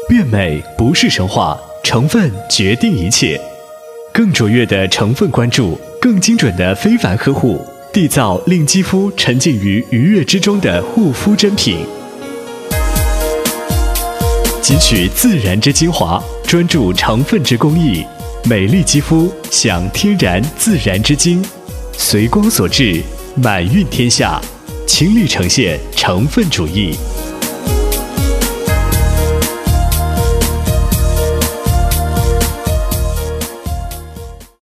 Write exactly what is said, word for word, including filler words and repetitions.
变美不是神话，成分决定一切。更卓越的成分关注，更精准的非凡呵护，缔造令肌肤沉浸于愉悦之中的护肤珍品。汲取自然之精华，专注成分之工艺，美丽肌肤享天然自然之精，随光所至，满蕴天下，倾力呈现成分主义。